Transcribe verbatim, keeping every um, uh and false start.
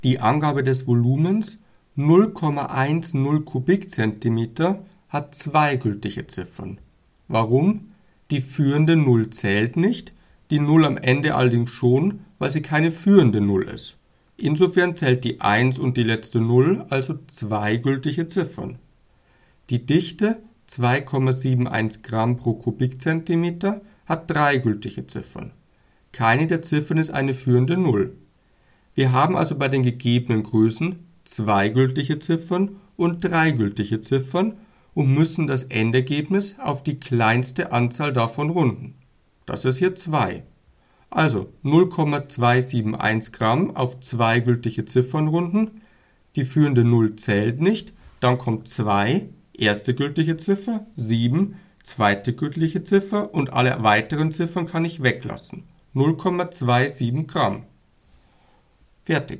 Die Angabe des Volumens null Komma zehn Kubikzentimeter hat zwei gültige Ziffern. Warum? Die führende Null zählt nicht, die Null am Ende allerdings schon, weil sie keine führende Null ist. Insofern zählt die eins und die letzte Null, also zwei gültige Ziffern. Die Dichte zwei Komma einundsiebzig Gramm pro Kubikzentimeter hat drei gültige Ziffern. Keine der Ziffern ist eine führende Null. Wir haben also bei den gegebenen Größen zwei gültige Ziffern und drei gültige Ziffern und müssen das Endergebnis auf die kleinste Anzahl davon runden. Das ist hier zwei. Also null Komma zweihunderteinundsiebzig Gramm auf zwei gültige Ziffern runden. Die führende Null zählt nicht, dann kommt zwei, erste gültige Ziffer, sieben, zweite gültige Ziffer und alle weiteren Ziffern kann ich weglassen. null Komma siebenundzwanzig Gramm. Fertig.